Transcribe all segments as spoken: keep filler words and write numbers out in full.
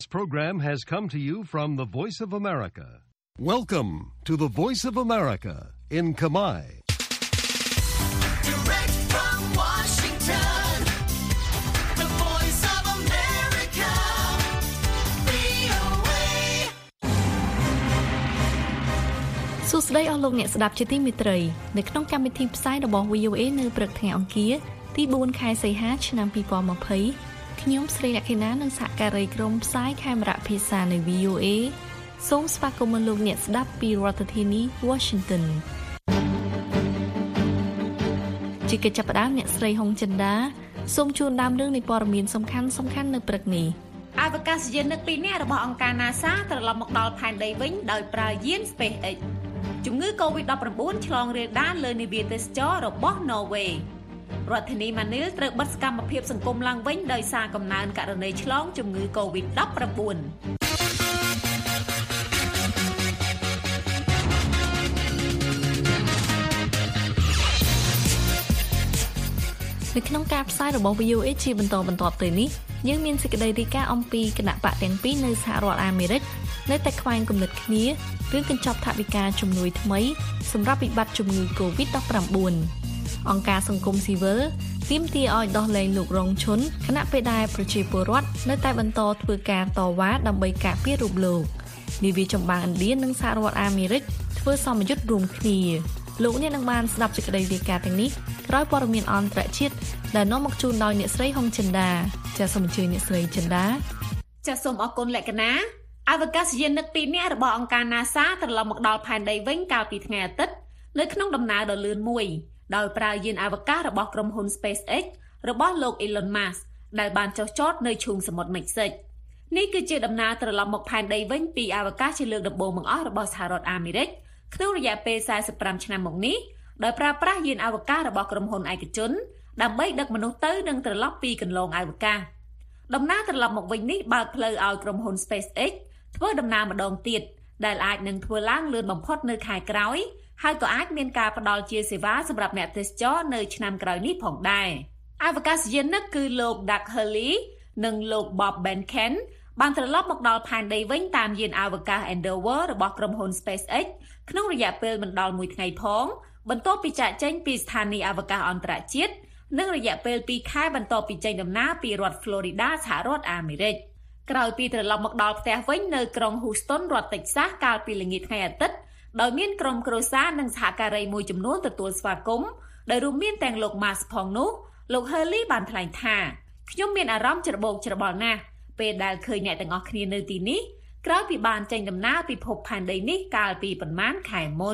This program has come to you from the Voice of America. Welcome to the Voice of America in Kamai. Direct from Washington, the Voice of America, វី អូ เอ សួស្តីអស់លោកអ្នកស្ដាប់ជាទីមេត្រីនៅក្នុងកម្មវិធីផ្សាយរបស់ វី អូ เอ នៅព្រឹកថ្ងៃអង្គារទីបួនខែសីហាឆ្នាំពីរពាន់ยี่สิบខ្ញុំស្រីលក្ខិណានិងសហការីក្រុមផ្សាយខេមរៈភាសានៃ វី អូ เอ សូមស្វាគមន៍លោកអ្នកស្ដាប់ពីរដ្ឋធានី Washington ជាកិច្ចចាប់ផ្ដើមអ្នកស្រីហុងចិន្តាសូមជូនដើមរឿងនៃព័ត៌មានសំខាន់សំខាន់នៅព្រឹកនេះអវកាសយាននឹកពីរនាក់របស់អង្គការ NASA ត្រឡប់មកដល់ផែនដីវិញដោយប្រើយាន SpaceX ជំងឺ កូវីដ ដប់ប្រាំបួន ឆ្លងរាលដាលលើនាវាទេសចររបស់ Norwayរដ្ឋធានីម៉ានីលត្រូវបិទសកម្មភាពសង្គមឡើងវិញដោយសារកំណើនករណីឆ្លងជំងឺ កូវីដ ដប់ប្រាំបួន នៅក្នុងការផ្សាយរបស់ វី អូ เอ ជាបន្តបន្ទាប់ទៅនេះយើងមានសេចក្តីរាយការណ៍អំពីគណៈបកទាំងពីរនៅសហរដ្ឋអាមេរិកនៅតែខ្វែងគំនិតគ្នារឿងកញ្ចប់ថវិកាជំនួយថ្មីសម្រាប់វិបត្តិជំងឺ កូវីដ ដប់ប្រាំបួន អង្គការសង្គមស៊ីវិលទាមទារឲ្យដោះលែងលោករងឈុនគណៈពេលដែលប្រជាពលរដ្ឋនៅតែបន្តធ្វើការតវ៉ាដើម្បីការពាររូបលោកនាវាចម្បាំងឥណ្ឌានិងសហរដ្ឋអាមេរិកធ្វើសម្ពយុទ្ធរួមគ្នាលោកអ្នកនឹងបានស្ដាប់សេចក្តីរាយការណ៍ទាំងនេះក្រោយព័ត៌មានអន្តរជាតិដែលនាំមកជូនដោយអ្នកស្រីហុងចិន្តាចាសសូមអញ្ជើញអ្នកស្រីចិន្តាចាសសូមអរគុណលក្ខណាអវកាសយាននឹកពីរនាក់របស់អង្គការ NASA ត្រឡប់មកដល់ផែនដីវិញកាលពីថ្ងៃអាទិត្យនៅក្នុងដំណើរដ៏លឿនមួយដោយប្រើយានអវកាសរបស់ក្រុមហ៊ុន SpaceX របស់លោក Elon Musk ដែលបានចុះចតនៅឈូងសមុទ្រមិចស៊ិកនេះគឺជាដំណើរត្រឡប់មកផែនដីវិញពីអវកាសជាលើកដំបូងបង្អស់របស់សហរដ្ឋអាមេរិកក្នុងរយៈពេលสี่สิบห้าឆ្នាំមកនេះដោយប្រើប្រាស់យានអវកាសរបស់ក្រុមហ៊ុនឯកជនដើម្បីដឹកមនុស្សទៅនិងត្រឡប់ពីកន្លងអវកាសដំណើរត្រឡប់មកវិញនេះបើកផ្លូវឲ្យក្រុមហ៊ុន SpaceX ធ្វើដំណើរម្ដងទៀតដែលអាចនឹងធ្វើឡើងលឿនបំផុតនៅខែក្រោយហើយក៏អាចមានការផ្ដល់ជាសេវាសម្រាប់អ្នកទេសចរនៅឆ្នាំក្រោយនេះផងដែរអវកាសយាននឹកគឺលោក Doug Hurley និងលោក Bob Behnken បានត្រឡប់មកដល់ផែនដីវិញតាមយានអវកាស Endeavour របស់ក្រុមហ៊ុន SpaceX ក្នុងរយៈពេលមិនដល់មួយថ្ងៃផងបន្ទាប់ពីចាកចេញពីស្ថានីយ៍អវកាសអន្តរជាតិនិងរយៈពេលពីរខែបន្ទាប់ពីចេញដំណើរពីរដ្ឋ Florida សហរដ្ឋអាមេរិកក្រោយពីត្រឡប់មកដល់ផ្ទះវិញនៅក្រុង Houston រដ្ឋ Texas កាលពីល្ងាចថ្ងៃអាទិត្យដោយមានក្រុមគ្រួសារនិងសហការីមួយចំនួនទទួលស្វាគមន៍ដោយរួមមានទាំងលោក Musk ផងនោះលោក Hurley បានថ្លែងថាខ្ញុំមានអារម្មណ៍ច្របូកច្របល់ណាស់ពេលដែលឃើញអ្នកទាំងអស់គ្នានៅទីនេះក្រោយពីបានចេញដំណើរពិភពផែនដីនេះកាលពីប្រមាណខែមុន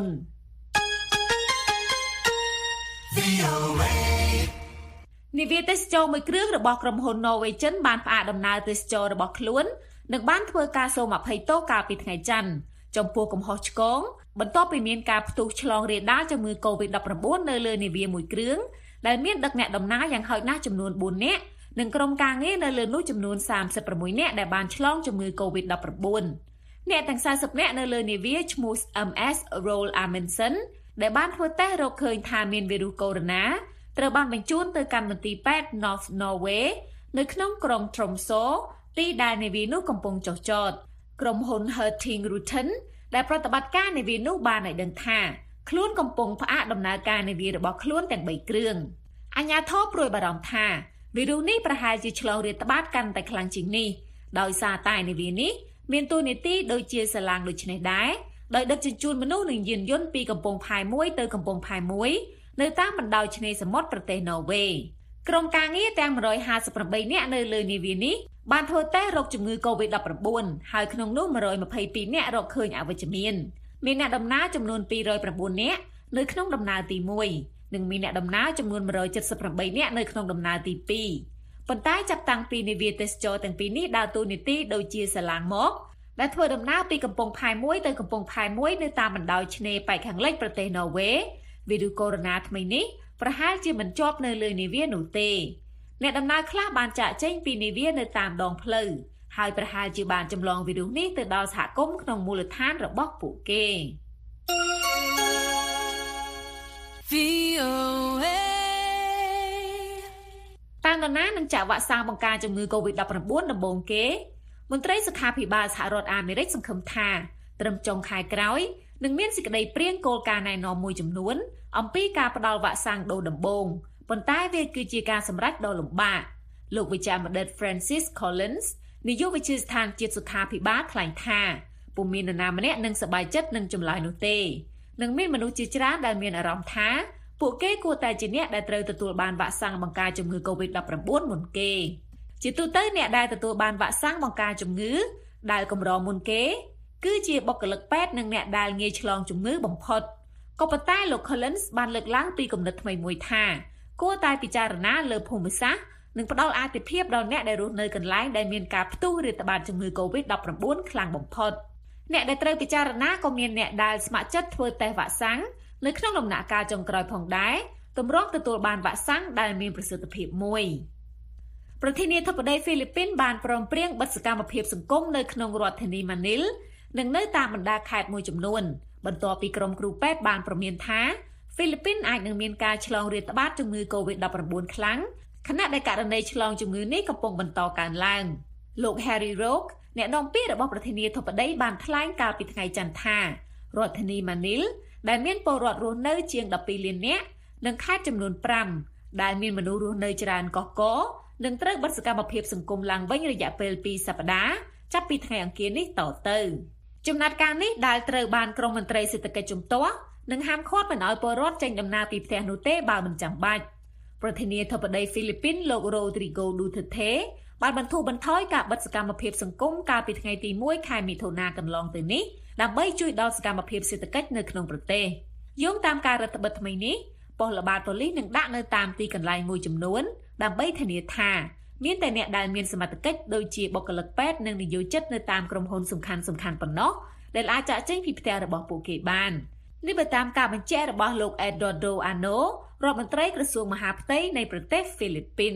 នាវាទេសចរមួយគ្រឿងរបស់ក្រុមហ៊ុន Norwegian បានផ្អាកដំណើរទេសចររបស់ខ្លួននិងបានធ្វើការសូមអភ័យទោសកាលពីថ្ងៃច័ន្ទចំពោះកំហុសឆ្គងបន្ទាប់ពីមានការផ្ទុះឆ្លងរាលដាលជំងឺ កូវីដ ដប់ប្រាំបួន នៅលើនាវាមួយគ្រឿងដែលមានដឹកអ្នកដំណើរយ៉ាងហោចណាស់ចំនួនបួននាក់និងក្រុមការងារនៅលើនោះចំនួនសាមសិបប្រាំមួយនាក់ដែលបានឆ្លងជំងឺ កូវីដ ដប់ប្រាំបួន អ្នកទាំងสี่สิบនាក់នៅលើនាវាឈ្មោះ เอ็ม เอส Roald Amundsen ដែលបានធ្វើតេស្តរកឃើញថាមានវីរុសកូវីដ ត្រូវបានបញ្ជូនទៅកាន់មន្ទីរពេទ្យ North Norway នៅក្នុងក្រុង Tromsø ទីដែលនាវានោះកំពុងចុះចតក្រុមហ៊ុន Hurtigruten ដែលប្រតិបត្តិការនាវានោះបានឲ្យដឹងថាខ្លួនកំពុងផ្អាកដំណើរការនាវារបស់ខ្លួនទាំងបីគ្រឿងអាជ្ញាធរព្រួយបារម្ភថាវីរុសនេះប្រហែលជាឆ្លងរាតត្បាតកាន់តែខ្លាំងជាងនេះដោយសារតែនាវានេះមានតួនាទីដូចជាសាឡាងដូចនេះដែរដោយដឹកជញ្ជូនមនុស្សនិងយានយន្តពីកំពង់ផែមួយទៅកំពង់ផែមួយនៅតាមបណ្ដោយឆ្នេរសមុទ្រប្រទេសណ័រវេក្រុមការងារទាំងmột trăm hai mươi támនាក់នៅលើនាវានេះបានធ្វើតេស្តរកជំងឺ កូវីដ ដប់ប្រាំបួន ហើយក្នុងនោះmột trăm hai mươi haiនាក់រកឃើញអវិជ្ជមានមានអ្នកដំណើរចំនួនពីររយ9នាក់នៅក្នុងដំណើរទីមួយនិងមានអ្នកដំណើរចំនួនmột trăm bảy mươi támនាក់នៅក្នុងដំណើរទីពីរប៉ុន្តែចាប់តាំងពីនាវាទេសចរទាំងពីរនេះដើរតួនាទីដូចជាសាឡាងមកដែលធ្វើដំណើរពីកំពង់ផែមួយទៅកំពង់ផែមួយនៅតាមបណ្ដោយឆ្នេរប៉ែកខាងលិចប្រទេសណ័រវេវីរុសកូវីដ ថ្មីនេះប្រហែលជាមិនជាប់នៅលើនាវានោះទេអ្នកដំណើរខ្លះបានចាកចេញពីនាវានៅតាមដងផ្លូវហើយប្រហែលជាបានចម្លងវីរុសនេះទៅដល់សហគមន៍ក្នុងមូលដ្ឋានរបស់ពួកគេ វី អូ เอ តាមនរណានឹងចាក់វ៉ាក់សាំងបង្ការជំងឺ កូវីដ ដប់ប្រាំបួន ដំបូងគេមន្ត្រីសុខាភិបាលសហរដ្ឋអាមេរិកសង្ឃឹមថាត្រឹមចុងខែក្រោយនឹងមានសេចក្តីព្រាងគោលការណ៍ណែនាំមួយចំនួនអំពីការផ្តល់វ៉ាក់សាំងដូសដំបូងប៉ុន្តែវាគឺជាការសម្រេចដ៏លំបាកលោកវិជ្ជបណ្ឌិត Francis Collins នាយកវិទ្យាស្ថានជាតិសុខាភិបាលថ្លែងថាពុំមាននរណាម្នាក់នឹងសប្បាយចិត្តនឹងចម្លើយនោះទេនឹងមានមនុស្សជាច្រើនដែលមានអារម្មណ៍ថាពួកគេគួរតែជាអ្នកដែលត្រូវទទួលបានវ៉ាក់សាំងបង្ការជំងឺ កូវីដ ដប់ប្រាំបួន មុនគេជាទូទៅអ្នកដែលទទួលបានវ៉ាក់សាំងបង្ការជំងឺដែលកម្រមុនគេគឺជាបុគ្គលិកពេទ្យនិងអ្នកដែលងាយឆ្លងជំងឺបំផុតក៏ប៉ុន្តែលោក Collins បានលើកឡើងពីគំនិតថ្មីមួយថាគួរតែពិចារណាលើភូមិសាស្ត្រនិងផ្ដល់អាទិភាពដល់អ្នកដែលរស់នៅកន្លែងដែលមានការផ្ទុះរាតត្បាតជំងឺ កូវីដ ដប់ប្រាំបួន ខ្លាំងបំផុតអ្នកដែលត្រូវពិចារណាក៏មានអ្នកដែលស្ម័គ្រចិត្តធ្វើតេស្តវ៉ាក់សាំងនៅក្នុងដំណាក់កាលចុងក្រោយផងដែរទម្រង់ទទួលបានវ៉ាក់សាំងដែលមានប្រសិទ្ធភាពមួយប្រធានាធិបតីហ្វីលីពីនបានព្រមព្រៀងបិទសកម្មភាពសង្គមនៅក្នុងរដ្ឋធានីម៉ានីលនិងនៅតាមបណ្ដាខេត្តមួយចំនួនបន្ទាប់ពីក្រុមគ្រូពេទ្យបានព្រមានថាហ្វីលីពីនអាចនឹងមានការឆ្លងរាតត្បាតជំងឺ កូវីដ ដប់ប្រាំបួន ខ្លាំងខណៈដែលករណីឆ្លងជំងឺនេះកំពុងបន្តកើនឡើងលោក Harry Roque អ្នកនាំពាក្យរបស់ប្រធានាធិបតីបានថ្លែងកាលពីថ្ងៃច័ន្ទថារដ្ឋធានីម៉ានីលដែលមានពលរដ្ឋរស់នៅជាងដប់ពីរលាននាក់និងខេត្តចំនួនប្រាំដែលមានមនុស្សរស់នៅច្រើនកកកនឹងត្រូវបិទសកម្មភាពសង្គមឡើងវិញរយៈពេលពីរសប្តាហ៍ចាប់ពីថ្ងៃអង្គារនេះតទៅចំណាត់ការនេះដែលត្រូវបានក្រុមមន្ត្រីសេដ្ឋកិច្ចជំទាស់និងហាមឃាត់មិនឲ្យពលរដ្ឋចេញដំណើរពីផ្ទះនោះទេបើមិនចាំបាច់ប្រធានាធិបតីហ្វីលីពីនលោក Rodrigo Duterte បានបន្ធូរបន្ថយការបិទសកម្មភាពសង្គមកាលពីថ្ងៃទីមួយខែមិថុនាកន្លងទៅនេះដើម្បីជួយដល់សកម្មភាពសេដ្ឋកិច្ចនៅក្នុងប្រទេសយោងតាមការរដ្ឋបិទថ្មីនេះប៉ុស្តិ៍ល្បាតប៉ូលីសនឹងដាក់នៅតាមទីកន្លែងមួយចំនួនដើម្បីធានាថាមានតែអ្នកដែលមានសមត្ថកិច្ចដូចជាបុគ្គលិកពេទ្យនិងនិយោជិតនៅតាមក្រុមហ៊ុនសំខាន់សំខាន់ប៉ុណ្ណោះដែលអាចចាក់ចេញពីផ្ទះរបស់ពួកគេបាននេះបើតាមការបញ្ជាក់របស់លោក Eduardo Ano រដ្ឋមន្ត្រីក្រសួងមហាផ្ទៃនៃប្រទេសហ្វីលីពីន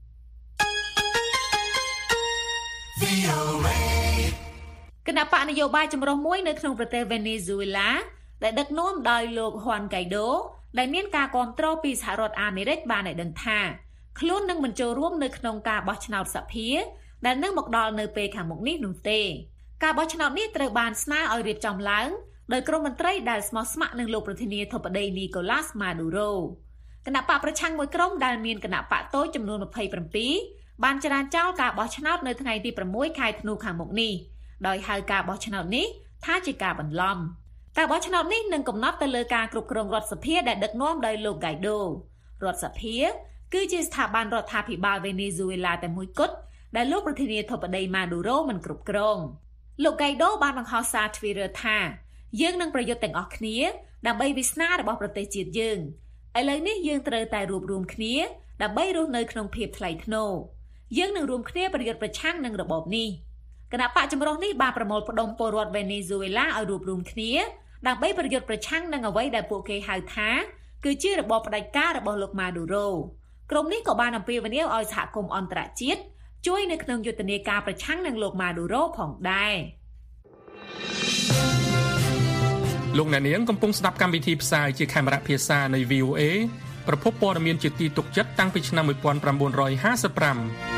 គណៈបកនយោបាយចម្រុះមួយនៅក្នុងប្រទេសវេណេស៊ុយឡាដែលដឹកនាំដោយលោក Juan Guaido ដែលមានការគាំទ្រពីសហរដ្ឋអាមេរិកបានឲ្យដឹងថាខ្លួននឹងមិនចូលរួមនៅក្នុងការបោះឆ្នោតសភាដែលនឹងមកដល់នៅពេលខាងមុខនេះនោះទេការបោះឆ្នោតនេះត្រូវបានស្នើឲ្យរៀបចំឡើងដោយក្រុមមន្ត្រីដែលស្មោះស្ម័គ្រនឹងលោកប្រធានាធិបតី Nicolas Maduro គណៈបកប្រឆាំងមួយក្រុមដែលមានគណៈបកតូចចំនួនម្ភៃប្រាំបានចរាចរការបោះឆ្នោតនៅថ្ងៃទីប្រាំមួយខែធ្នូខាងមុខនេះដោយហៅការបោះឆ្នោតនេះថាជាការបន្លំការបោះឆ្នោតនេះនឹងកំណត់ទៅលើការគ្រប់គ្រងរដ្ឋសភាដែលដឹកនាំដោយលោក Guaido រដ្ឋសភាគឺជាស្ថាប័នរដ្ឋាភិបាលវេណេស៊ុយឡាតែមួយគត់ដែលលោកប្រធានាធិបតី Maduro មិនគ្រប់គ្រងលោក Guaido បានបង្ហោះសារ Twitter ថាយើងនឹងប្រយុទ្ធទាំងអស់គ្នាដើម្បីវាសនារបស់ប្រទេសជាតិយើងឥឡូវនេះយើងត្រូវតែរួបរวมគ្នាដើម្បីរស់នៅក្នុងភាពថ្លៃថ្នូរយើងនឹងរួមគ្នាប្រយុទ្ធប្រឆាំងនឹងរបបនេះគណៈបកចម្រុះនេះបានប្រមូលផ្ដុំពលរដ្ឋវេណេស៊ុយឡាឲ្យរួបរวมគ្នាដើម្បីប្រយុទ្ធប្រឆាំងនឹងអ្វីដែលពួកគេហៅថាគឺជារបបផ្ដាច់ការរបស់លោក Maduro ក្រុមនេះក៏បានអំពាវនាវឲ្យសហគមន៍អន្តរជាតិជួយនៅក្នុងយុទ្ធនាការប្រឆាំងនឹងលោក Maduro ផងដែរលោកអ្នកនាងកំពុងស្ដាប់កម្មវិធីផ្សាយជាខេមរៈភាសានៃ វី អូ អេ ប្រភពព័ត៌មានជាទីទុកចិត្តតាំងពីឆ្នាំmột nghìn chín trămห้าสิบห้า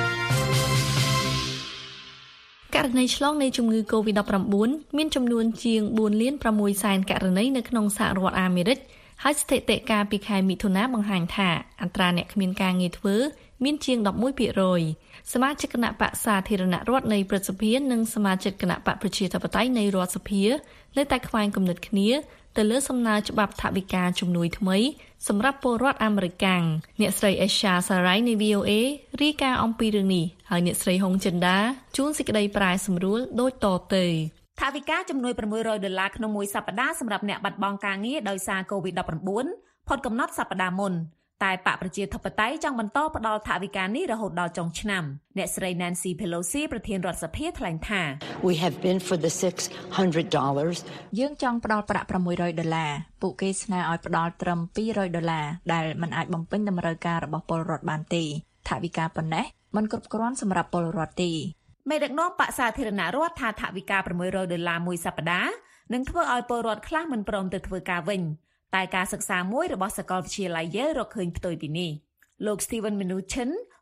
ករណីឆ្លងនៃជំងឺ កូវីដ ដប់ប្រាំបួន មានចំនួនជាងបួនលានប្រាំមួយសែនករណីនៅក្នុងសហរដ្ឋអាមេរិកហើយស្ថិតិកាលពីខែមិថុនាបង្ហាញថាអត្រាអ្នកគ្មានការងារធ្វើមានជាង十一ភាគរយ សមាជិកគណៈបក្សសាធារណរដ្ឋនៃព្រឹទ្ធសភានិងសមាជិកគណៈបក្សប្រជាធិបតេយ្យនៃរដ្ឋសភានៅតែខ្វែងគំនិតគ្នាទៅលើសំណើច្បាប់ថវិកាជំនួយថ្មីសម្រាប់ពលរដ្ឋអាមេរិកកាំងអ្នកស្រី Esha Sarai នៃ វី អូ អេ រាយការណ៍អំពីរឿងនេះហើយអ្នកស្រី Hong Chanda ជួនសេចក្តីប្រែសម្រួលដូចតទៅថវិកាជំនួយប្រាំមួយរយដុល្លារក្នុងមួយសប្តាហ៍សម្រាប់អ្នកបាត់បង់ការងារដោយសារ កូវីដ ដប់ប្រាំបួន ផុតកំណត់សប្តាហ៍មុនតែបកប្រជាធិបតេយ្យចង់បន្តផ្ដល់ថវិកានេះរហូតដល់ចុងឆ្នាំអ្នកស្រី Nancy Pelosi ប្រធានរដ្ឋសភាថ្លែងថា We have been for the six hundred dollars យើងចង់ផ្ដល់ប្រាក់ប្រាំមួយរយដុល្លារពួកគេស្នើឲ្យផ្ដល់ត្រឹមពីររយដុល្លារដែលមិនអាចបំពេញតម្រូវការរបស់ពលរដ្ឋបានទេថវិកាប៉ុណ្ណេះមិនគ្រប់គ្រាន់សម្រាប់ពលរដ្ឋទេមេដឹកនាំបក្សសាធារណរដ្ឋថាថវិកាប្រាំមួយរយដុល្លារមួយសប្តាហ៍នឹងធ្វើឲ្យពលរដ្ឋខ្លះមិនព្រមទៅធ្វើការវិញតែការសិក្សាមួយរបស់សាកលវិទ្យាល័យ Yale រកឃើញផ្ទុយពីនេះលោក Steven Mnuchin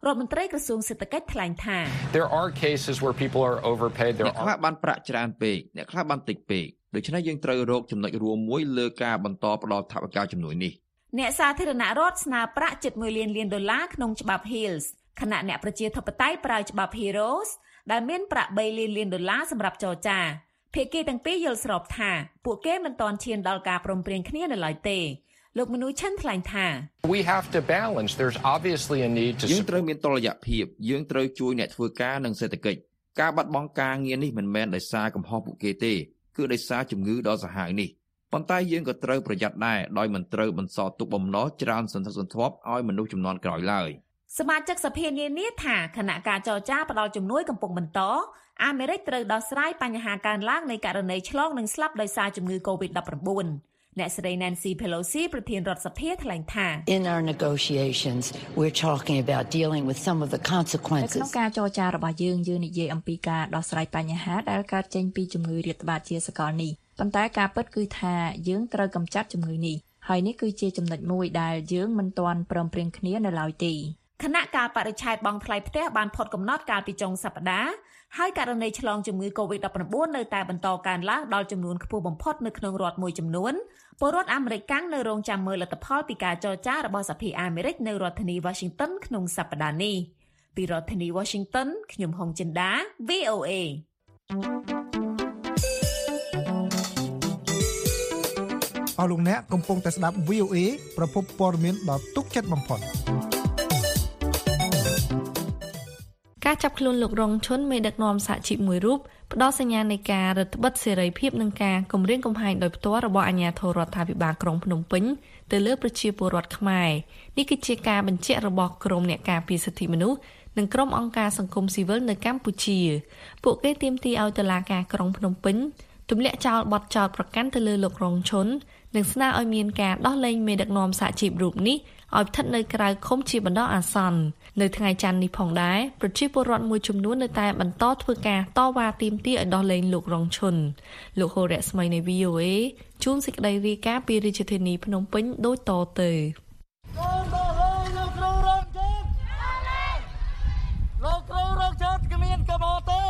រដ្ឋមន្ត្រីក្រសួងសេដ្ឋកិច្ចថ្លែងថា There are cases where people are overpaid. There are អ្នកខ្លះបានប្រាក់ច្រើនពេកអ្នកខ្លះបានតិចពេកដូច្នេះយើងត្រូវរកចំណុចរួមមួយលើការបន្តផ្តល់ថវិកាជំនួយនេះអ្នកសាធារណរដ្ឋស្នើប្រាក់ជិតមួយលានលានដុល្លារក្នុងច្បាប់ Hills ខណៈអ្នកប្រជាធិបតេយ្យប្រើច្បាប់ Heroes ដែលមានប្រាក់បីលានលានដុល្លារសម្រាប់ចរចាភាគីទាំងពីរយល់ស្របថាពួកគេមិនទាន់ឈានដល់ការព្រមព្រៀងគ្នានៅឡើយទេលោកមនុស្សឈិនថ្លែងថា We have to balance. There's obviously a need to យើងត្រូវមានតុល្យភាពយើងត្រូវជួយអ្នកធ្វើការនិងសេដ្ឋកិច្ចការបាត់បង់ការងារនេះមិនមែនដោយសារកំហុសពួកគេទេគឺដោយសារជំងឺដ៏សាហាវនេះប៉ុន្តែយើងក៏ត្រូវប្រយ័ត្នដែរដោយមិនត្រូវបន្សល់ទុកបំណុលច្រើនសន្ធឹកសន្ធាប់ឲ្យមនុស្សជំនាន់ក្រោយឡើយសមាជិកសភានានាថាគណៈការចរចាផ្ដល់ជំនួយកំពុងបន្តអាមេរិកត្រូវដោះស្រាយបញ្ហាកើនឡើងនៃករណីឆ្លងនិងស្លាប់ដោយសារជំងឺ កូវីដ ដប់ប្រាំបួន អ្នកស្រី Nancy Pelosi ប្រធានរដ្ឋសភាថ្លែងថា In our negotiations we're talking about dealing with some of the consequences ក្នុងការចរចារបស់យើងយើងនិយាយអំពីការដោះស្រាយបញ្ហាដែលកើតចេញពីជំងឺរាតត្បាតជាសកលនេះប៉ុន្តែការពិតគឺថាយើងត្រូវកម្ចាត់ជំងឺនេះហើយនេះគឺជាចំណុចមួយដែលយើងមិនទាន់ព្រមព្រៀងគ្នានៅឡើយទេគណៈការបរិច្ឆេទបង់ថ្លៃផ្ទះបានផុតកំណត់កាលពីចុងសប្តាហ៍ហើយករណីឆ្លងជំងឺ កូវីដ ដប់ប្រាំបួន នៅតែបន្តកើនឡើងដល់ចំនួនខ្ពស់បំផុតនៅក្នុងរដ្ឋមួយចំនួនពលរដ្ឋអាមេរិកកាំងនៅរងចាំមើលលទ្ធផលពីការចរចារបស់សភាអាមេរិកនៅរដ្ឋធានី Washington ក្នុងសប្តាហ៍នេះពីរដ្ឋធានី Washington ខ្ញុំហុងចិន្តា V O A អស់លោកអ្នកកំពុងតែស្ដាប់ V O A ប្រភពព័ត៌មានដ៏ទុកចិត្តបំផុតការចាប់ខ្លួនលោករងឈុនមេដឹកនាំសហជីពមួយរូបផ្ដល់សញ្ញានៃការរឹតបន្តឹងសេរីភាពនិងការគំរាមកំហែងដោយផ្ទាល់របស់អាជ្ញាធររដ្ឋាភិបាលក្រុងភ្នំពេញទៅលើប្រជាពលរដ្ឋខ្មែរនេះគឺជាការបញ្ជាក់របស់ក្រមអ្នកការពារសិទ្ធិមនុស្សនិងក្រុមអង្គការសង្គមស៊ីវិលនៅកម្ពុជាពួកគេទាមទារឲ្យតុលាការក្រុងភ្នំពេញទម្លាក់ចោលបទចោទប្រកាន់ទៅលើលោករងឈុននិងស្នើឲ្យមានការដោះលែងមេដឹកនាំសហជីពរូបនេះឲ្យស្ថិតនៅក្រៅឃុំជាបណ្ដោះអាសន្ននៅថ្ងៃច័ន្ទនេះផងដែរប្រជាពលរដ្ឋមួយចំនួននៅតែបន្តធ្វើការតវ៉ាទាមទារឲ្យដោះលែងលោករងឈុនលោកហូរ៉ាស្មីនៃ V O A ជួនសេចក្តីរាយការណ៍ពីរាជធានីភ្នំពេញដូចតទៅលោកគ្រូរងឈុនលោកគ្រូរងឈុនគ្មានកំហុសទេ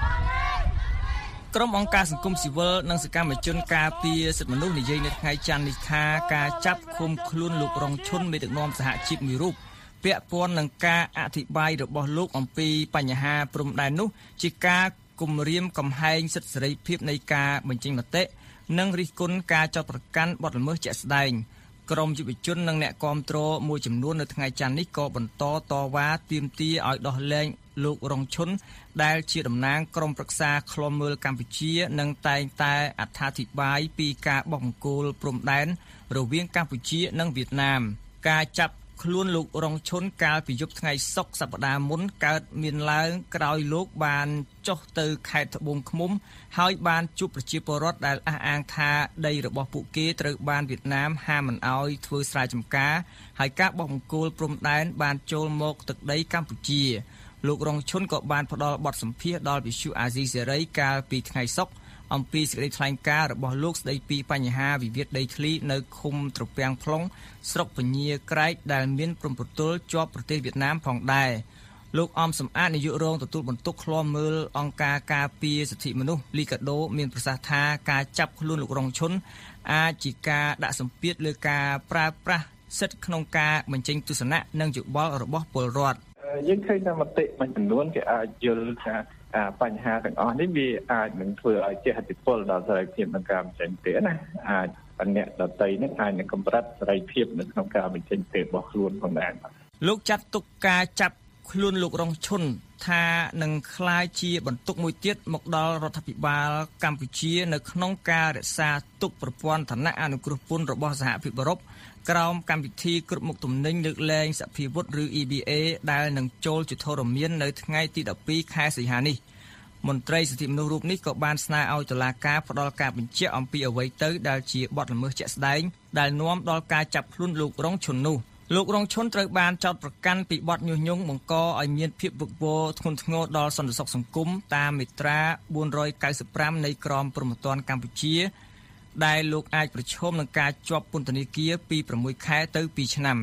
ក្រុមអង្គការសង្គមស៊ីវិលនិងសកម្មជនការពារសិទ្ធិមនុស្សនិយាយនៅថ្ងៃច័ន្ទនេះថាការចាប់ឃុំខ្លួនលោករងឈុនមេដឹកនាំសហជីពមួយរូបពាក់ព័ន្ធនឹងការអធិប្បាយរបស់លោកអំពីបញ្ហាព្រំដែននោះជាការគំរាមកំហែងសិទ្ធិសេរីភាពនៃការបញ្ចេញមតិនិងរិះគន់ការចោទប្រកាន់បទល្មើសជាក់ស្ដែងក្រមយុវជននិងអ្នកគាំទ្រមួយចំនួននៅថ្ងៃច័ន្ទនេះក៏បន្តតវ៉ាទាមទារឲ្យដោះលែងលោករងឈុនដែលជាតំណាងក្រុមប្រឹក្សាឃ្លាំមើលកម្ពុជានិងតែងតែអត្ថាធិប្បាយពីការបោះបង្គោលព្រំដែនរវាងកម្ពុជានិងវៀតណាមការចាប់ខ្លួនលោករងឈុនកាលពីយប់ថ្ងៃសុក្រសប្តាហ៍មុនកើតមានឡើងក្រោយលោកបានចុះទៅខេត្តត្បូងឃ្មុំហើយបានជួបប្រជាពលរដ្ឋដែលអះអាងថាដីរបស់ពួកគេត្រូវបានវៀតណាមហាមមិនអោយធ្វើស្រែចម្ការហើយការបោះបង្គោលព្រំដែនបានចូលមកទឹកដីកម្ពុជាលោករងឈុនក៏បានផ្ដល់បទសម្ភាសន៍ដល់វិទ្យុអាស៊ីសេរីកាលពីថ្ងៃសុក្រអំពីសេចក្តីថ្លែងការណ៍របស់លោកស្តីពីបញ្ហាវិវាទដីធ្លីនៅឃុំត្រពាំង plong ស្រុកពញាក្រែកដែលមានព្រំប្រទល់ជាប់ប្រទេសវៀតណាមផងដែរលោកអំសំអាតនាយករងទទួលបន្ទុកឃ្លាំមើលអង្គការការពារសិទ្ធិមនុស្សលីកាដូមានប្រសាសន៍ថាការចាប់ខ្លួនលោករងឈុនអាចជាការដាក់សម្ពាធលើការប្រើប្រាស់សិទ្ធិក្នុងការបញ្ចេញទស្សនៈនិងយោបល់របស់ពលរដ្ឋយើងឃើញថាមតិមួយចំនួនគេអាចយល់ថាបញ្ហាទាំងអស់នេះវាអាចនឹងធ្វើឲ្យជះឥទ្ធិពលដល់សេរីភាពក្នុងការបញ្ចេញមតិណាអាចបញ្ញត្តិដតីនឹងអាចនឹងកម្រិតសេរីភាពនៅក្នុងការបញ្ចេញមតិរបស់ខ្លួនផងដែរលោកចាត់ទុកការចាប់ខ្លួនលោករងឈុនថានឹងក្លាយជាបន្ទុកមួយទៀតមកដល់រដ្ឋាភិបាលកម្ពុជានៅក្នុងការរក្សាទុកប្រព័ន្ធឋានៈអនុគ្រោះពន្ធរបស់សហភាពអឺរ៉ុបក្រោមកម្មវិធីគ្រប់មុខទំនិញលើកលែងសភាវុធឬ E B A ដែលនឹងចូលជាធរមាននៅថ្ងៃទីដប់ពីរខែសីហានេះមន្ត្រីសិទ្ធិមនុស្សរូបនេះក៏បានស្នើឲ្យតុលាការផ្ដល់ការបញ្ជាក់អំពីអ្វីទៅដែលជាបទល្មើសជាក់ស្ដែងដែលនាំដល់ការចាប់ខ្លួនលោករងឈុននោះលោករងឈុនត្រូវបានចោទប្រកាន់ពីបទញុះញង់បង្កឲ្យមានភាពវឹកវរធ្ងន់ធ្ងរដល់សន្តិសុខសង្គមតាមមាត្រាបួនរយកៅសិបប្រាំនៃក្រមព្រហ្មទណ្ឌកម្ពុជាដែលលោកអាចប្រឈមនឹងការជាប់ពន្ធនាគារពីប្រាំមួយខែទៅពីរឆ្នាំ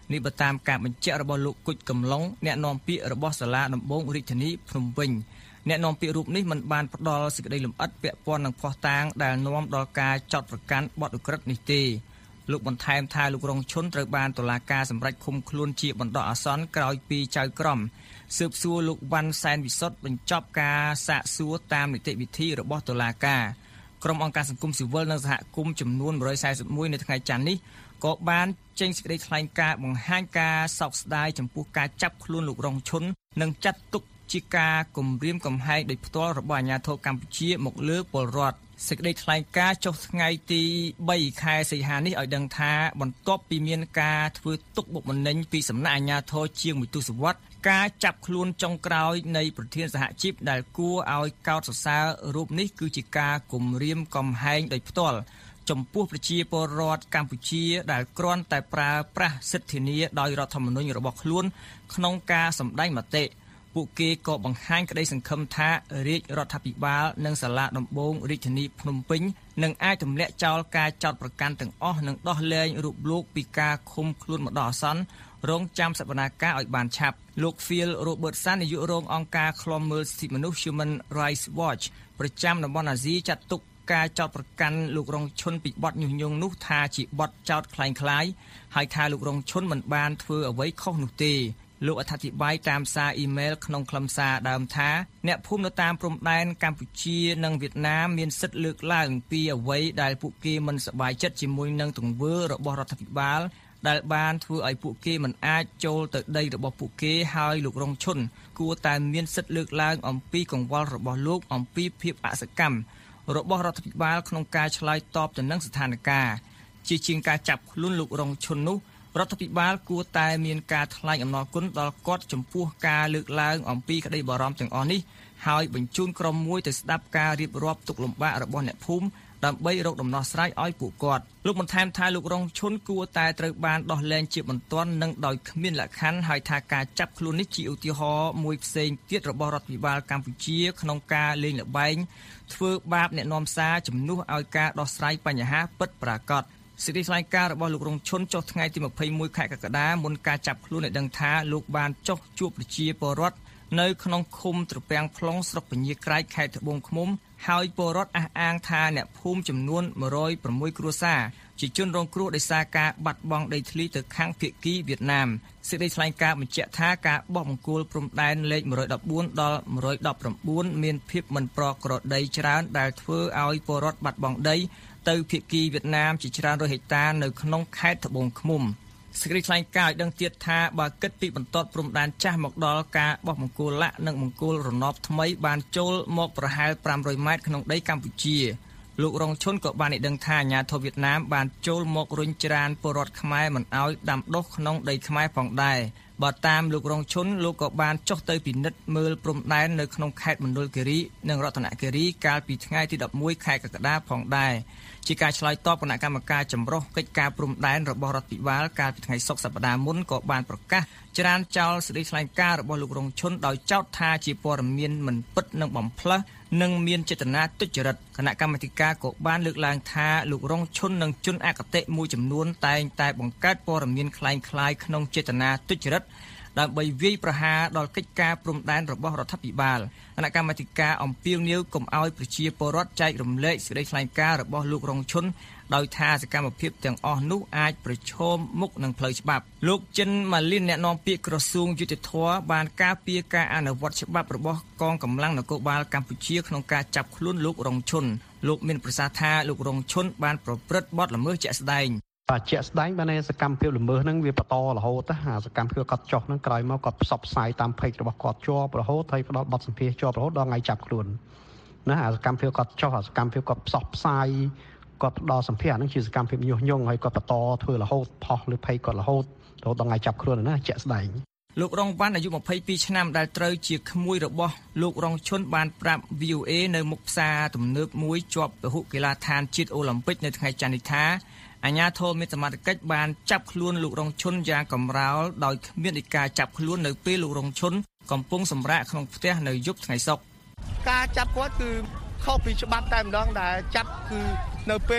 នេះបើតាមការបញ្ជាក់របស់លោកគុជកំឡុងអ្នកនាំពាក្យរបស់សាលាដំបងរាជធានីភ្នំពេញអ្នកនាំពាក្យរូបនេះមិនបានផ្ដល់សេចក្តីលម្អិតពាក់ព័ន្ធនឹងភស្តុតាងដែលនាំដល់ការចោទប្រកាន់បទឧក្រិដ្ឋនេះទេលោកបន្ថែមថាលោករងឈុនត្រូវបានតុលាការសម្រេចឃុំខ្លួនជាបណ្ដោះអាសន្នក្រោយពីចៅក្រមស៊ើបសួរលោកវ៉ាន់សែនវិសុទ្ធបញ្ចប់ការសាកសួរតាមនីតិវិធីរបស់តុលាការក្រុមអង្គការសង្គមស៊ីវិលនិងសហគមន៍ចំនួនmột trăm bốn mươi mốtនៅថ្ងៃច័ន្ទនេះក៏បានចេញសេចក្តីថ្លែងការណ៍បង្ហាញការសោកស្ដាយចំពោះការចាប់ខ្លួនលោករងឈុននិងចាត់ទុកជាការគំរាមកំហែងដោយផ្ទាល់របស់អាជ្ញាធរកម្ពុជាមកលើពលរដ្ឋសេចក្តីថ្លែងការណ៍ចុះថ្ងៃទីបីខែសីហានេះឲ្យដឹងថាបន្ទាប់ពីមានការធ្វើទុកបុកម្នេញពីសំណាក់អាជ្ញាធរជាងមួយទសវត្សរ៍ការចាប់ខ្លួនចុងក្រោយនៃប្រធានសហជីពដែលគួរឲ្យកោតសរសើររូបនេះគឺជាការគំរាមកំហែងដោយផ្ទាល់ចំពោះប្រជាពលរដ្ឋកម្ពុជាដែលគ្រាន់តែប្រើប្រាស់សិទ្ធិធានាដោយរដ្ឋធម្មនុញ្ញរបស់ខ្លួនក្នុងការសម្ដែងមតិពួកគេក៏បង្ហាញក្តីសង្ឃឹមថារាជរដ្ឋាភិបាលនិងសាលាដំបងរាជធានីភ្នំពេញនឹងអាចទម្លាក់ចោលការចោទប្រកាន់ទាំងអស់និងដោះលែងរូបលោកពីការឃុំខ្លួនបណ្ដោះអាសន្នរងចាំសវនាការឲ្យបានឆាប់លោក Phil Robertson នាយករងអង្គការឃ្លាំមើលសិទ្ធិមនុស្ស Human Rights Watch ប្រចាំតំបន់អាស៊ីចាត់ទុកការចោទប្រកាន់លោករងឈុនពីបទញុះញង់នោះថាជាបទចោទคล้ายៗហើយថាលោករងឈុនមិនបានធ្វើអ្វីខុសនោះទេលោកអធិប្បាយតាមសារអ៊ីមែលក្នុងខ្លឹមសារដើមថាអ្នកភូមិនៅតាមព្រំដែនកម្ពុជានិងវៀតណាមមានសិទ្ធិលើកឡើងពីអ្វីដែលពួកគេមិនសប្បាយចិត្តជាមួយនឹងទង្វើរបស់រដ្ឋាភិបាលដែលបានធ្វើឲ្យពួកគេមិនអាចចូលទៅដីរបស់ពួកគេហើយលោករងឈុនគួរតែមានសិទ្ធិលើកឡើងអំពីកង្វល់របស់លោកអំពីភាពអសកម្មរបស់រដ្ឋាភិបាលក្នុងការឆ្លើយតបទៅនឹងស្ថានភាពជាជាងការចាប់ខ្លួនលោករងឈុននោះរដ្ឋាភិបាលគួរតែមានការថ្លែងអំណរគុណដល់គាត់ចំពោះការលើកឡើងអំពីក្តីបារម្ភទាំងអស់នេះហើយបញ្ជូនក្រុមមួយទៅស្ដាប់ការរៀបរាប់ទុក្ខលំបាករបស់អ្នកភូមិដើម្បីរកដំណោះស្រាយឲ្យពួកគាត់លោកបន្ថែមថាលោករងឈុនគួរតែត្រូវបានដោះលែងជាបន្ទាន់និងដោយគ្មានលក្ខខណ្ឌហើយថាការចាប់ខ្លួននេះជាឧទាហរណ៍មួយផ្សេងទៀតរបស់រដ្ឋាភិបាលកម្ពុជាក្នុងការលេងល្បែងធ្វើបាបអ្នកនាំសារជំនួសឲ្យការដោះស្រាយបញ្ហាពិតប្រាកដសេចក្តីថ្លែងការណ៍របស់លោករងឈុនចុះថ្ងៃទីម្ភៃមួយខែកក្កដាមុនការចាប់ខ្លួនឲ្យដឹងថាលោកបានចុះជួបប្រជាពលរដ្ឋនៅក្នុងឃុំត្រពាំង plong ស្រុកពញាក្រែកខេត្តត្បូងឃ្មុំហើយពលរដ្ឋអះអាងថាអ្នកភូមិចំនួនmột trăm sáu mươiគ្រួសារជាជនរងគ្រោះដោយសារការបាត់បង់ដីធ្លីទៅខាងភាគីវៀតណាមសេចក្តីថ្លែងការណ៍បញ្ជាក់ថាការបោះបង្គោលព្រំដែនលេខmột trăm mười bốnដល់một trăm mười chínមានភាពមិនប្រក្រតីច្រើនដែលធ្វើឲ្យពលរដ្ឋបាត់បង់ដីទៅភាគីវៀតណាមជាច្រើនរយហិកតានៅក្នុងខេត្តត្បូងឃ្មុំសេចក្តីថ្លែងការណ៍ឲ្យដឹងទៀតថាបើគិតពីបន្ទាត់ព្រំដែនចាស់មកដល់ការបោះបង្គោលលាក់និងបង្គោលរណបថ្មីបានចូលមកប្រហែលfive hundredម៉ែត្រក្នុងដីកម្ពុជាលោករងឈុនក៏បានឲ្យដឹងថាអាញាធិបតេយ្យវៀតណាមបានចូលមករុញច្រានពលរដ្ឋខ្មែរមិនឲ្យដាំដុះក្នុងដីខ្មែរផងដែរបើតាមលោករងឈុនលោកក៏បានចុះទៅពិនិត្យមើលព្រំដែននៅក្នុងខេត្តមណ្ឌលគិរីនិងរតនគិរីកាលពីថ្ងៃទីelevenខែកក្កដាផងដែរជាការឆ្លើយតបគណៈកម្មការចម្រុះកិច្ចការព្រំដែនរបស់រដ្ឋាភិបាលកាលពីថ្ងៃសុក្រសប្តាហ៍មុនក៏បានប្រកាសច្រានចោលសេចក្តីថ្លែងការណ៍របស់លោករងឈុនដោយចោទថាជាព័ត៌មានមិនពិតនិងបំផ្លើសនិងមានចេតនាទុច្ចរិតគណៈកម្មាធិការក៏បានលើកឡើងថាលោករងឈុននិងជនអគតិមួយចំនួនតែងតែបង្កើតព័ត៌មានคล้ายៗក្នុងចេតនាទុច្ចរិតដើម្បីវាយប្រហារដល់កិច្ចការព្រំដែនរបស់រដ្ឋាភិបាលគណៈកម្មាធិការអំពាវនាវកុំឲ្យប្រជាពលរដ្ឋចែករំលែកសេចក្តីថ្លែងការណ៍របស់លោករងឈុនដោយថាសកម្មភាពទាំងអស់នោះអាចប្រឈមមុខនឹងផ្លូវច្បាប់លោកចិនម៉ាលីនអ្នកនាំពាក្យក្រសួងយុតិធម៌បានការពារការអនុវត្តច្បាប់របស់កងកម្លាំងនគរបាលកម្ពុជាក្នុងការចាប់ខ្លួនលោករងឈុនលោកមានប្រសាសន៍ថាលោករងឈុនបានប្រព្រឹត្តបទល្មើសជាក់ស្ដែងជាក់ស្ដែងបានសកម្មភាពល្មើសហ្នឹងវាបន្តរហូតណាសកម្មភាពគាត់ចុះហ្នឹងក្រោយមកគាត់ផ្សព្វផ្សាយតាមเพจរបស់គាត់ជាប់រហូតហើយផ្ដល់បទសម្ភាសន៍ជាប់រហូតដល់ថ្ងៃចាប់ខ្លួនណាអាសកម្មភាពគាត់ចុះអាសកម្មភាពគាត់ផ្សព្វផ្សាយគាត់ផ្ដល់សម្ភាសន៍ហ្នឹងជាសកម្មភាពញុះញង់ហើយគាត់បន្តធ្វើរហូតផុសលើเพจគាត់រហូតរហូតដល់ថ្ងៃចាប់ខ្លួនណាជាក់ស្ដែងលោករងវ៉ាន់អាយុtwenty-twoឆ្នាំដែលត្រូវជាក្មួយរបស់លោករងឈុនបានប្រាប់ V O A នៅមុខផ្សារទំនើបមួយជាប់ពហុកីឡដ្ឋានជាតិអូឡ িম্প ិកនៅថ្ងៃច័ន្ទនេះថាអាជ្ញាធរមានសមត្ថកិច្ចបានចាប់ខ្លួនលោករងឈុនយ៉ាងកម្រោលដោយគ្មានឯកាចាប់ខ្លួននៅពេលលោករងឈុនកំពុងសម្រាកក្នុងផ្ទះនៅយប់ថ្ងៃសុក្រការចាប់គាត់គឺខុសពីច្បាប់តែម្ដងដែលចាប់គឺនៅពេលយប់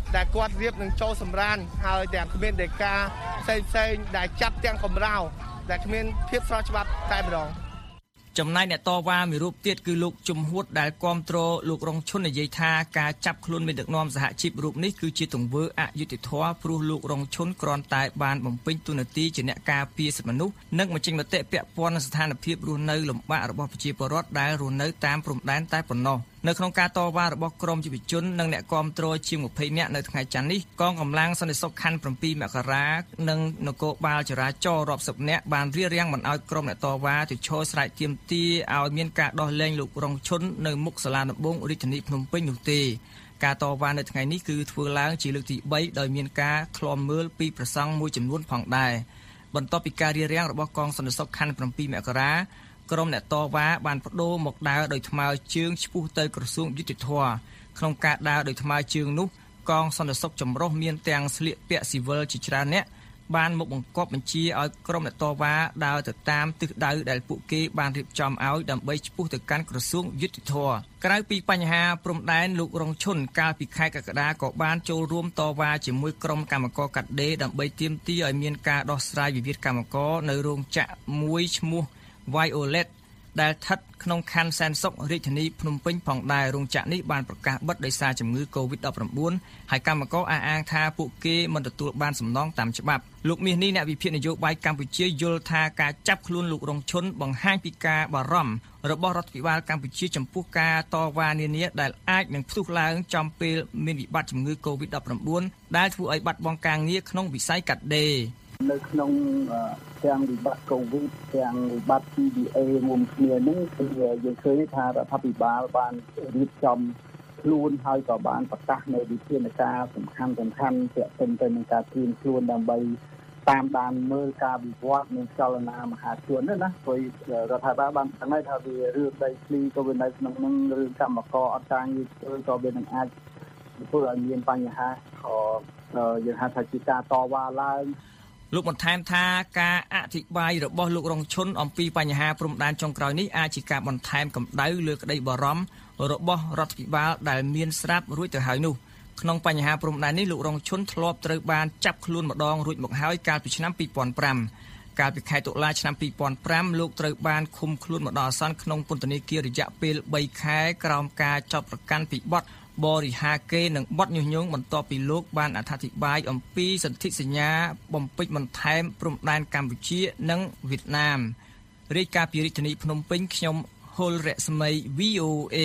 ដែលគាត់រៀបនឹងចូលសម្រានហើយទាំងគ្មានដីកាផ្សេងផ្សេងដែលចាប់ទាំងកំរោលដែលគ្មានភាពស្របច្បាប់តែម្ដងចំណែកអ្នកតវ៉ាមួយរូបទៀតគឺលោកជំហួតដែលគាំទ្រលោករងឈុននិយាយថាការចាប់ខ្លួនមេដឹកនាំសហជីពរូបនេះគឺជាទង្វើអយុត្តិធម៌ព្រោះលោករងឈុនគ្រាន់តែបានបំពេញតួនាទីជាអ្នកការពារសិទ្ធិមនុស្សនិងបញ្ចេញមតិពាក់ព័ន្ធនឹងស្ថានភាពរស់នៅលំបាករបស់ប្រជាពលរដ្ឋដែលរស់នៅតាមព្រំដែនតែប៉ុណ្ណោះនៅក្នុងការតវ៉ារបស់ក្រមយុវជននិងអ្នកគាំទ្រជាងยี่สิบនាក់នៅថ្ងៃច័ន្ទនេះកងកម្លាំងសន្តិសុខខណ្ឌsevenមករានិងនគរបាលចរាចរណ៍រាប់សិបនាក់បានរារាំងមិនឲ្យក្រុមអ្នកតវ៉ាទៅឈរស្រែកទាមទារឲ្យមានការដោះលែងលោករងឈុននៅមុខសាលាដំបងរាជធានីភ្នំពេញនោះទេការតវ៉ានៅថ្ងៃនេះគឺធ្វើឡើងជាលើកទីបីដោយមានការឃ្លាំមើលពីប្រសង់មួយចំនួនផងដែរបន្ទាប់ពីការរារាំងរបស់កងសន្តិសុខខណ្ឌsevenមករាក្រុមអ្នកតវ៉ាបានបដូរមកដើរដោយថ្មើរជើងឆ្ពោះទៅក្រសួងយុតិធធម៌ក្នុងការដើរដោយថ្មើរជើងនោះកងសន្តិសុខចម្រុះមានទាំងស្លៀកពាក់ស៊ីវិលជាច្រើនអ្នកបានមកបង្គាប់បញ្ជាឲ្យក្រុមអ្នកតវ៉ាដើរទៅតាមទិសដៅដែលពួកគេបានរៀបចំឲ្យដើម្បីឆ្ពោះទៅកាន់ក្រសួងយុតិធធម៌ក្រៅពីបញ្ហាព្រំដែនលោករងឈុនកាលពីខែកក្កដាក៏បានចូលរួមតវ៉ាជាមួយក្រុមកម្មករកាត់ដេរដើម្បីទាមទារឲ្យមានការដោះស្រាយវិវាទកម្មករនៅរោងចក្រមួយឈ្មោះViolet ដែលស្ថិតក្នុងខណ្ឌសែនសុខរាជធានីភ្នំពេញផងដែររោងចក្រនេះបានប្រកាសបិទដោយសារជំងឺ កូវីដ-19 ហើយកម្មករអះអាងថាពួកគេមិនទទួលបានសំណងតាមច្បាប់លោកមាសនេះអ្នកវិភាគនយោបាយកម្ពុជាយល់ថាការចាប់ខ្លួនលោករងឈុនបង្ហាញពីការបារម្ភរបស់រដ្ឋាភិបាលកម្ពុជាចំពោះការតវ៉ានានាដែលអាចនឹងផ្ទុះឡើងចំពេលមានវិបត្តិជំងឺ កូវីដ-19 ដែលធ្វើឲ្យបាត់បង់ការងារក្នុងវិស័យកាត់ដេរនៅក្នុងទាំងវិបត្តិកូវីដទាំងវិបត្តិ T B A រួមគ្នានឹងគឺយើងឃើញថារដ្ឋាភិបាលបានរៀបចំខ្លួនហើយក៏បានប្រកាសនៅវិធានការសំខាន់សំខាន់ទាក់ទងទៅនឹងការត្រៀមខ្លួនដើម្បីតាមដានមើលការវិវត្តនៃចលនាមហាជនណាណាព្រោះរដ្ឋាភិបាលបានស្នើថាវារឿងដីធ្លីក៏វានៅក្នុងនឹងរឿងកម្មករអត់ការងារធ្វើក៏វានឹងអាចធ្វើឲ្យមានបញ្ហាក៏យើងហៅថាជាការតវ៉ាឡើងលោកបន្ថែមថាការអធិប្បាយរបស់លោករងឈុនអំពីបញ្ហាព្រំដែនចុងក្រោយនេះអាចជាការបន្ថែមកម្ដៅលើក្តីបារម្ភរបស់រដ្ឋាភិបាលដែលមានស្រាប់រួចទៅហើយនោះក្នុងបញ្ហាព្រំដែននេះលោករងឈុនធ្លាប់ត្រូវបានចាប់ខ្លួនម្ដងរួចមកហើយកាលពីឆ្នាំtwo thousand fiveកាលពីខែតុលាឆ្នាំtwo thousand fiveលោកត្រូវបានឃុំខ្លួនមកដល់អាសន្នក្នុងពន្ធនាគាររយៈពេលthreeខែក្រោមការចោទប្រកាន់ពីបទបរិហាកេរនិងបទញុះញង់បន្ទាប់ពីលោកបានអធិប្បាយអំពីសន្ធិសញ្ញាបំពេញបន្ថែមព្រំដែនកម្ពុជានិងវៀតណាមរាយការណ៍ពីរាជធានីភ្នំពេញខ្ញុំហុលរស្មី V O A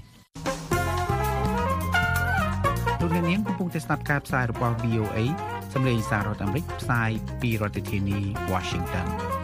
លោកអ្នកនាងកំពុងតែស្ដាប់ការផ្សាយរបស់ V O A សម្លេងសាររដ្ឋអាមេរិកផ្សាយពីរដ្ឋធានី Washington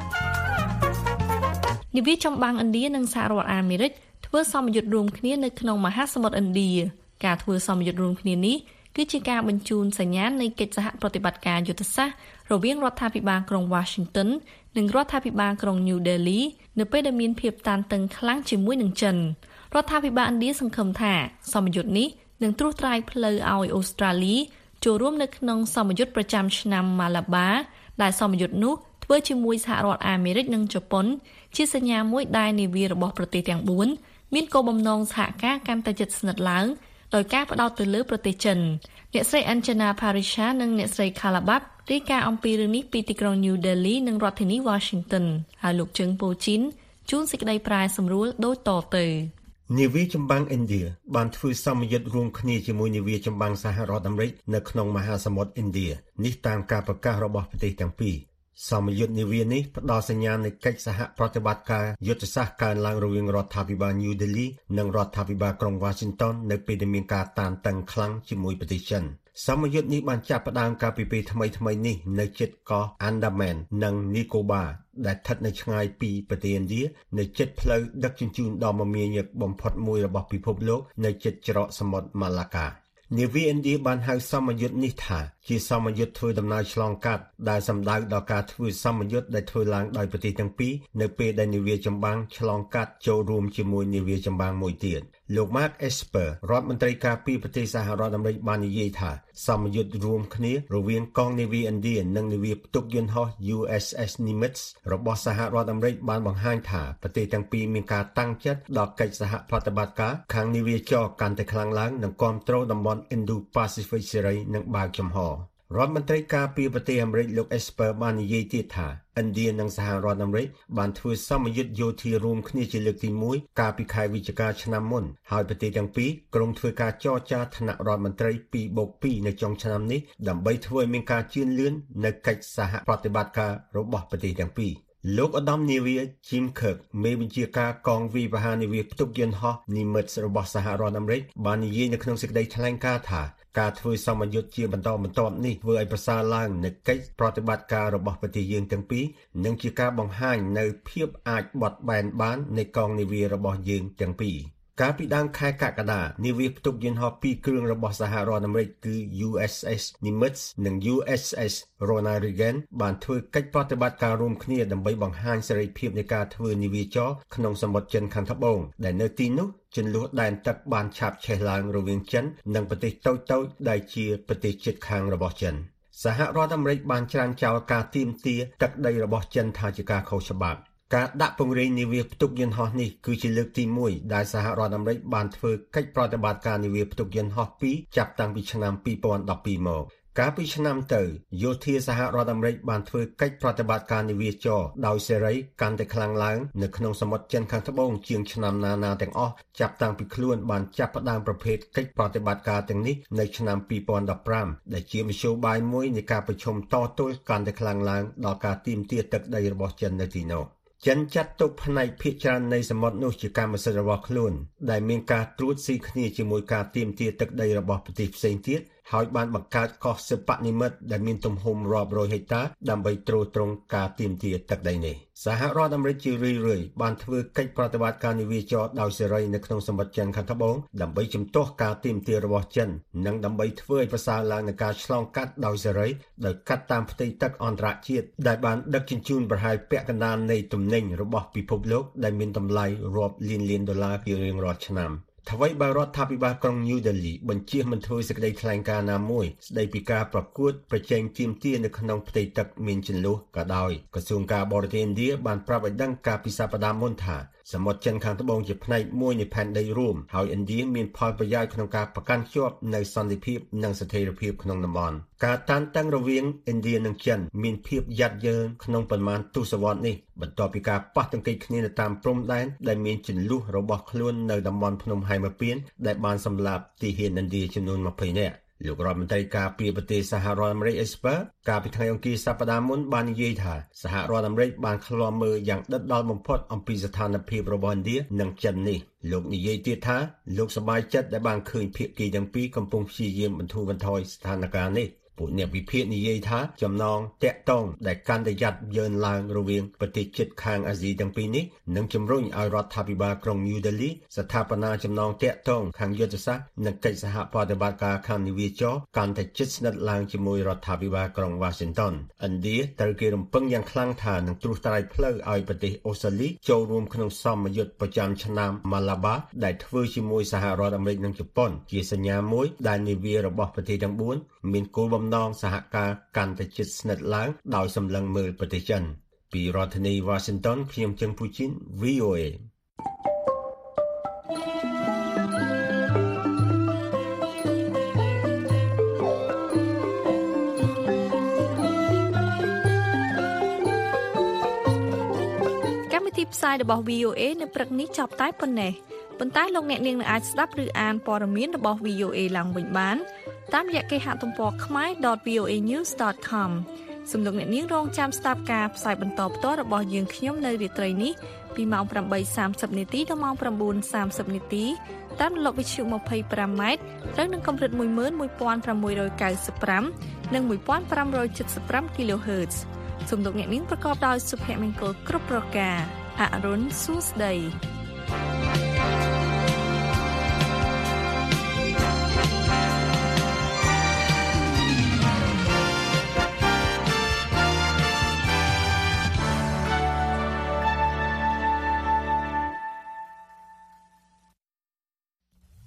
នាវាចម្បាំងឥណ្ឌានិងសហរដ្ឋអាមេរិកធ្វើសម្ពយុទ្ធរួមគ្នានៅក្នុងមហាសមុទ្រឥណ្ឌាការធ្វើសម្ពយុទ្ធរួមគ្នានេះគឺជាការបញ្ជូនសញ្ញាណនៃកិច្ចសហប្រតិបត្តិការយុទ្ធសាស្ត្ររវាងរដ្ឋាភិបាលក្រុង Washington និងរដ្ឋាភិបាលក្រុង New Delhi នៅពេលដែលមានភាពតានតឹងខ្លាំងជាមួយនឹងចិនរដ្ឋាភិបាលឥណ្ឌាសង្ឃឹមថាសម្ពយុទ្ធនេះនឹងត្រួសត្រាយផ្លូវឲ្យអូស្ត្រាលីចូលរួមនៅក្នុងសម្ពយុទ្ធប្រចាំឆ្នាំ Malabar ដែលសម្ពយុទ្ធនោះធ្វើជាមួយសហរដ្ឋអាមេរិកនិងជប៉ុនជាសញ្ញាមួយដែលនាវារបស់ប្រទេសទាំងfourមានគោលបំណងសហការកាន់តែជិតស្និទ្ធឡើងដោយការផ្ដោតទៅលើប្រទេសចិនអ្នកស្រី Anjana Parisha និងអ្នកស្រី Kalabat រាយការណ៍អំពីរឿងនេះពីទីក្រុង New Delhi និងរដ្ឋធានី Washington ហើយលោកជើងពូជីនជួនសេចក្តីប្រាយសម្រួលដូចតទៅនាវាចម្បាំងឥណ្ឌាបានធ្វើសម្ពយុទ្ធរួមគ្នាជាមួយនាវាចម្បាំងសហរដ្ឋអាមេរិកនៅក្នុងមហាសមុទ្រឥណ្ឌានេះតាមការប្រកាសរបស់ប្រទេសទាំងពីរសម្ពយុទ្ធនាវានេះផ្ដល់សញ្ញានៃកិច្ចសហប្រតិបត្តិការយុទ្ធសាស្ត្រកើនឡើងរវាងរដ្ឋាភិបាល New Delhi និងរដ្ឋាភិបាលក្រុង Washington នៅពេលដែលមានការតានតឹងខ្លាំងជាមួយប្រទេសចិនសម្ពយុទ្ធនេះបានចាប់ផ្ដើមកាលពីពេលថ្មីៗនេះនៅជិតកោះ Andaman និង Nicobar ដែលស្ថិតនៅឆ្ងាយពីប្រទេសឥណ្ឌានៅជិតផ្លូវដឹកជញ្ជូនដ៏មមាញឹកបំផុតមួយរបស់ពិភពលោកនៅជិតច្រកសមុទ្រ Malaccaនាវាឥណ្ឌាបានហៅសម្ពយុទ្ធនេះថាជាសម្ពយុទ្ធធ្វើដំណើរឆ្លងកាត់ដែលសំដៅដល់ការធ្វើសម្ពយុទ្ធដែលធ្វើឡើងដោយប្រទេសទាំងពីរនៅពេលដែលនាវាចម្បាំងឆ្លងកាត់ចូលរួមជាមួយនាវាចម្បាំងមួយទៀតលោក Mark Esper រដ្ឋមន្ត្រីការពារប្រទេសសហរដ្ឋអាមេរិកបាននិយាយថាសមយុទ្ធរួមគ្នារវាងកងនាវាឥណ្ឌានិងនាវាផ្ទុកយន្តហោះ U S S Nimitz របស់សហរដ្ឋអាមេរិកបានបង្ហាញថាប្រទេសទាំងពីរមានការតាំងចិត្តដល់កិច្ចសហប្រតិបត្តិការខាងនាវាចរកាន់តែខ្លាំងឡើងនិងគាំទ្រតំបន់ Indo-Pacific សេរីនិងបើកចំហរដ្ឋមន្ត្រីការពារប្រទេសអាមេរិកលោក Esper បាននិយាយទៀតថាឥណ្ឌានិងសហរដ្ឋអាមេរិកបានធ្វើសមយុទ្ធយោធារួមគ្នាជាលើកទីមួយកាលពីខែវិច្ឆិកាឆ្នាំមុនហើយប្រទេសទាំងពីរក្រុងធ្វើការចរចាថ្នាក់រដ្ឋមន្ត្រី ពីរបូកពីរ នៅចុងឆ្នាំនេះដើម្បីធ្វើឲ្យមានការជឿនលឿននៅកិច្ចសហប្រតិបត្តិការរបស់ប្រទេសទាំងពីរលោកឧត្តមនាវា Jim Kirk មេបញ្ជាការកងវាយប្រហារនាវាផ្ទុកយន្តហោះ Nimitz របស់សហរដ្ឋអាមេរិកបាននិយាយនៅក្នុងសេចក្តីថ្លែងការណ៍ថាការធ្វើសមយុទ្ធជាបន្តបន្ទាប់នេះធ្វើឲ្យប្រសើរឡើងនៅកិច្ចប្រតិបត្តិការរបស់ប្រទេសយើងទាំងពីរនិងជាការបង្ហាញនៅភាពអាចបត់បែនបាននៃកងនាវារបស់យើងទាំងពីរកាលពីដើមខែកក្កដានាវាផ្ទុកយន្តហោះពីរគ្រឿងរបស់សហរដ្ឋអាមេរិកគឺ U S S Nimitz និង U S S Ronald Reagan បានធ្វើកិច្ចប្រតិបត្តិការរួមគ្នាដើម្បីបង្ហាញសេរីភាពនៃការធ្វើនាវាចរក្នុងសមុទ្រចិនខាងត្បូងដែលនៅទីនោះជន្លោះដែនទឹកបានឆាបឆេះឡើងរវាងចិននិងប្រទេសតូចៗដែលជាប្រទេសជិតខាងរបស់ចិនសហរដ្ឋអាមេរិកបានច្រានចោលការទាមទារទឹកដីរបស់ចិនថាជាការខុសច្បាប់ការដាក់ពង្រាយនាវាផ្ទុកយន្តហោះនេះគឺជាលើកទីមួយដែលសហរដ្ឋអាមេរិកបានធ្វើកិច្ចប្រតិបត្តិការនាវាផ្ទុកយន្តហោះពីរចាប់តាំងពីឆ្នាំពីរពាន់ដប់ពីរមកកាលពីឆ្នាំទៅយោធាសហរដ្ឋអាមេរិកបានធ្វើកិច្ចប្រតិបត្តិការនាវាចរដោយសេរីកាន់តែខ្លាំងឡើងនៅក្នុងសមុទ្រចិនខាងត្បូងជាងឆ្នាំណាណាទាំងអស់ចាប់តាំងពីខ្លួនបានចាប់ផ្ដើមប្រភេទកិច្ចប្រតិបត្តិការទាំងនេះនៅឆ្នាំពីរពាន់ដប់ប្រាំដែលជាមធ្យោបាយមួយនៃការប្រជុំតទល់កាន់តែខ្លាំងឡើងដល់ការទាមទារទឹកដីរបស់ចិននៅទីនោះចិនចាត់ទុកផ្នែកភាគច្រើននៃសមុទ្រនោះជាកម្មសិទ្ធិរបស់ខ្លួនដែលមានការត្រួតស៊ីគ្នាជាមួយការទាមទារទឹកដីរបស់ប្រទេសផ្សេងទៀតហើយបានបង្កើតកោះសិប្បនិម្មិតដែលមានទំហំរាប់រយហិកតាដើម្បីទ្រទ្រង់ការទាមទារទឹកដីនេះសហរដ្ឋអាមេរិកជារឿយៗបានធ្វើកិច្ចប្រតិបត្តិការនាវាចរដោយសេរីនៅក្នុងសមុទ្រចិនខាងត្បូងដើម្បីជំទាស់ការទាមទាររបស់ចិននិងដើម្បីធ្វើឲ្យប្រសើរឡើងនៃការឆ្លងកាត់ដោយសេរីដោយកាត់តាមផ្ទៃទឹកអន្តរជាតិដែលបានដឹកជញ្ជូនប្រហែលពាក់កណ្ដាលនៃទំនិញរបស់ពិភពលោកដែលមានតម្លៃរាប់លានលានដុល្លារជារៀងរាល់ឆ្នាំថ្មីបើរដ្ឋាភិបាលក្រុង New Delhi បញ្ជាមិនធ្វើសេចក្តីថ្លែងការណ៍ណាមួយស្តីពីការប្រកួតប្រជែងទាមទារនៅក្នុងផ្ទៃទឹកមានជន្លោះក៏ដោយក្រសួងការបរទេសឥណ្ឌាបានប្រាប់ឲ្យដឹងកាលពីសប្តាហ៍មុនថាសមុទ្រចិនខាងត្បូងជាផ្នែកមួយនៃផែនដីរួមហើយឥណ្ឌាមានផលប្រយោជន៍ក្នុងការប្រកាន់ខ្ជាប់នូវសន្តិភាពនិងស្ថិរភាពក្នុងតំបន់ការតានតឹងរវាងឥណ្ឌានិងចិនមានភាពយ៉ាប់យ៉ឺនក្នុងប៉ុន្មានទសវត្សរ៍នេះបន្ទាប់ពីការប៉ះទង្គិចគ្នានៅតាមព្រំដែនដែលមានជន្លោះរបស់ខ្លួននៅតំបន់ភ្នំហែមពៀនដែលបានសម្លាប់ទាហានឥណ្ឌាចំនួនម្ភៃនាក់លោករដ្ឋមន្ត្រីការពារប្រទេសសហរដ្ឋអាមេរិក Esper កាលពីថ្ងៃអង្គារសប្តាហ៍មុនបាននិយាយថាសហរដ្ឋអាមេរិកបានឃ្លាំមើលយ៉ាងដិតដល់បំផុតអំពីស្ថានភាពរបស់ឥណ្ឌានិងចិននេះលោកនិយាយទៀតថាលោកសប្បាយចិត្តដែលបានឃើញភាគីទាំងពីរកំពុងព្យាយាមបន្ធូរបន្ថយស្ថានភាពនេះពួកអ្នកវិភាគនិយាយថាចំណងតាក់ទងដែលកាន់តែយ៉ាប់យ៉ឺនឡើងរវាងប្រទេសជិតខាងអាស៊ីទាំងពីរនេះនឹងជំរុញឲ្យរដ្ឋាភិបាលក្រុង New Delhi ស្ថាបនាចំណងតាក់ទងខាងយុទ្ធសាស្ត្រនិងកិច្ចសហប្រតិបត្តិការខាងនាវាចរកាន់តែជិតស្និទ្ធឡើងជាមួយរដ្ឋាភិបាលក្រុង Washington ឥណ្ឌាត្រូវគេរំពឹងយ៉ាងខ្លាំងថានឹងត្រួសត្រាយផ្លូវឲ្យប្រទេសអូស្ត្រាលីចូលរួមក្នុងសមយុទ្ធប្រចាំឆ្នាំ Malabar ដែលធ្វើជាមួយសហរដ្ឋអាមេរិកនិងជប៉ុនជាសញ្ញាមួយដែលនាវារបស់ប្រទេសទាំងបួនមានគោលបំណងសហការកាន់តែជិតស្និទ្ធឡើងដោយសម្លឹងមើលប្រទេសចិនពីរដ្ឋធានី Washington ខ្ញុំជឹងពូជីន V O A កម្មវិធីផ្សាយរបស់ V O A នៅព្រឹកនេះចប់តែប៉ុណ្ណេះប៉ុន្តែលោកអ្នកនាងនឹងអាចស្ដាប់ឬអានព័ត៌មានរបស់ V O A ឡើងវិញបានតាមរយៈគេហទំព័រ khmae dot v o a news dot com សូមលោកអ្នកនាងរងចាំស្ដាប់ការផ្សាយបន្តផ្ទាល់របស់យើងខ្ញុំនៅរាត្រីនេះពីម៉ោង ប្រាំបីសាមសិប នាទីដល់ម៉ោង ប្រាំបួនសាមសិប នាទីតាមរលកវិទ្យុ ยี่สิบห้า ម៉ែត្រត្រូវនឹងកម្រិត một nghìn một trăm sáu mươiห้า និង một nghìn năm trămเจ็ดสิบห้า kHz សូមលោកអ្នកនាងប្រកបដោយសុភមង្គលគ្រប់ប្រការអរុនសួស្ដី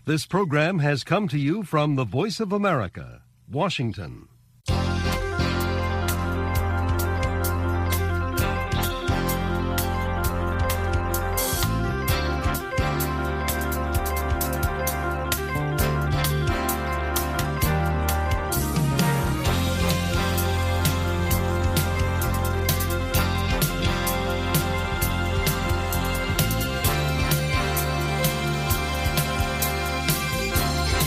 This program has come to you from the Voice of America, Washington.